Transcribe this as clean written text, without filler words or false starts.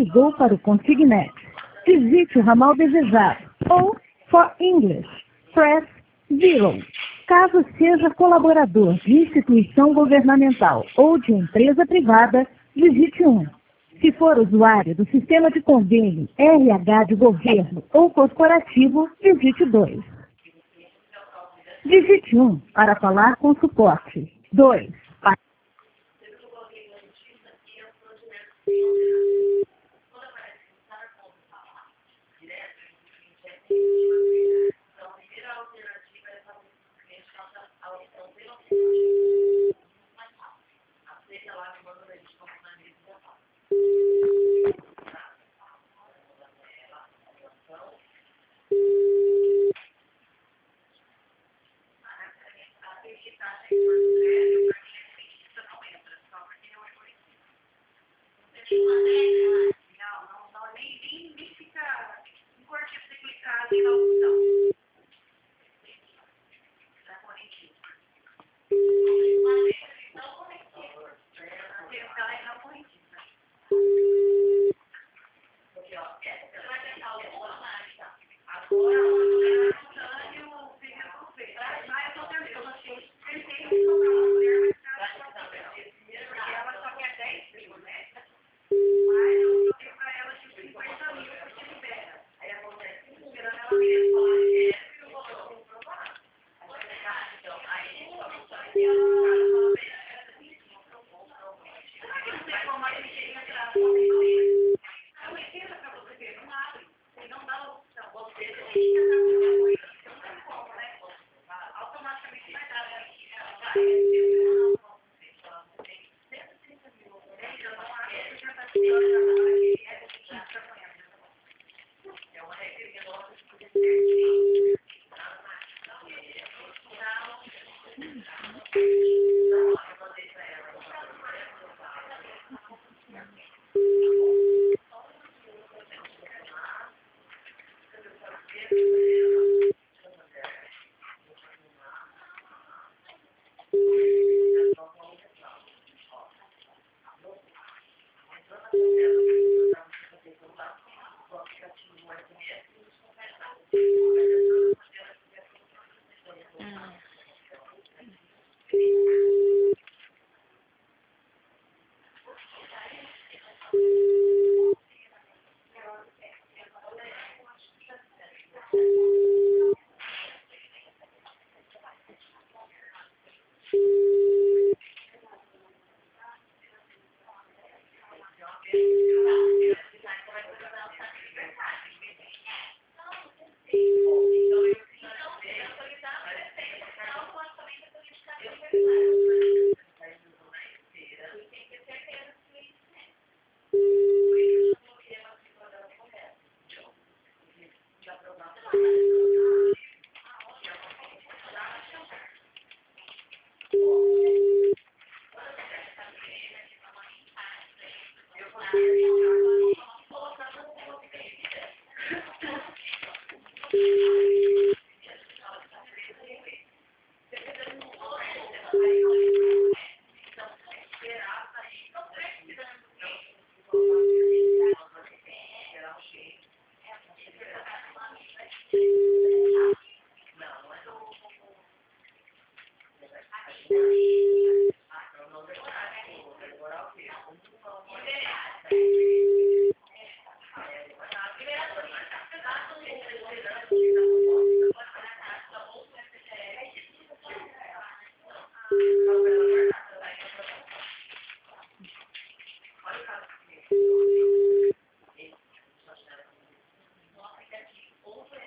ligou para o Consignet. Digite o ramal desejado ou, for English, press 0. Caso seja colaborador de instituição governamental ou de empresa privada, digite 1. Se for usuário do sistema de convênio RH de governo ou corporativo, digite 2. Digite 1 para falar com suporte. 2.